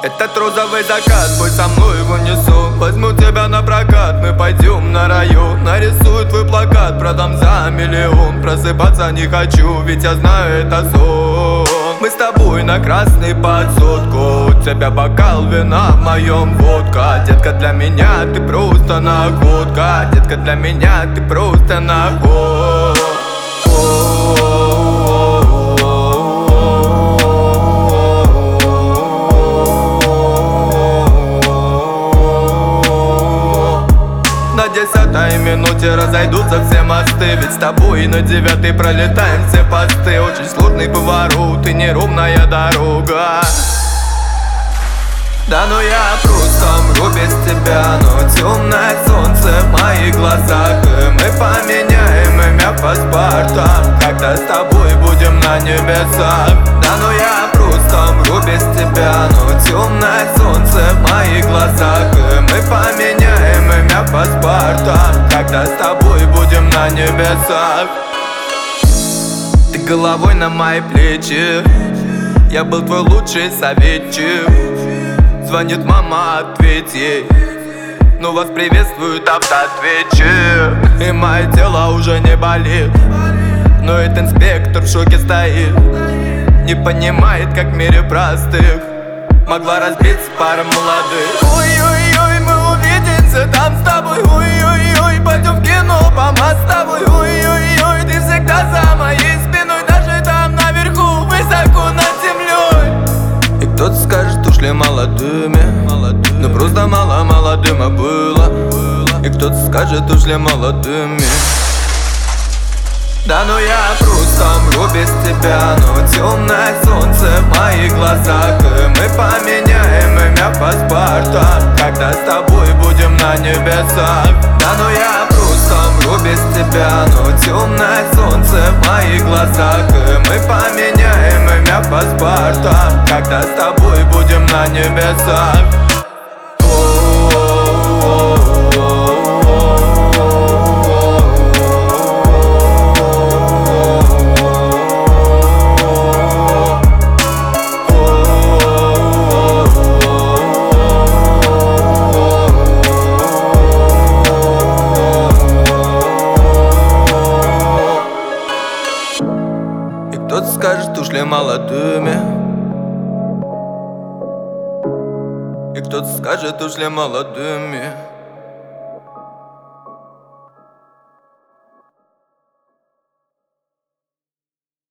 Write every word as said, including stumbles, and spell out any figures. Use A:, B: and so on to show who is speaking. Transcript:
A: Этот розовый закат, пусть со мной в унисон. Возьму тебя на прокат, мы пойдем на район. Нарисую твой плакат, продам за миллион. Просыпаться не хочу, ведь я знаю, это сон. Мы с тобой на красный под сотку. У тебя бокал вина, в моем водка. Детка, для меня ты просто находка. Детка, для меня ты просто находка. На десятой минуте разойдутся все мосты. Ведь с тобой на девятой пролетаем все посты. Очень сложный поворот и неровная дорога. Да ну я просто мру без тебя, но темное солнце в моих глазах. И мы поменяем имя паспорта, когда с тобой будем на небесах. Да ну я просто мру без тебя, но темное солнце в моих глазах. И мы поменяем имя паспорта, когда с тобой будем на небесах. Ты головой на мои плечи, я был твой лучший советчик. Звонит мама, ответь ей. Ну вас приветствует автоответчик. И мое тело уже не болит, но этот инспектор в шоке стоит. Не понимает, как в мире простых могла разбиться пара молодых. Ой-ой-ой, мы увидимся там с тобой. Ой-ой-ой, пойдем в кино по мостовой. Ой-ой-ой, ты всегда за моей спиной. Даже там наверху, высоко над землей. И кто-то скажет, ушли молодыми, но просто мало молодым было. И кто-то скажет, ушли молодыми. Да ну я просто мру без тебя, но темное солнце в моих глазах. И мы поменяем имя паспорта, когда с тобой будем на небесах. Да ну я просто мру без тебя, но темное солнце в моих глазах. И мы поменяем имя паспорта, когда с тобой будем на небесах. Кто-то скажет, ушли молодыми. И кто-то скажет, ушли молодыми.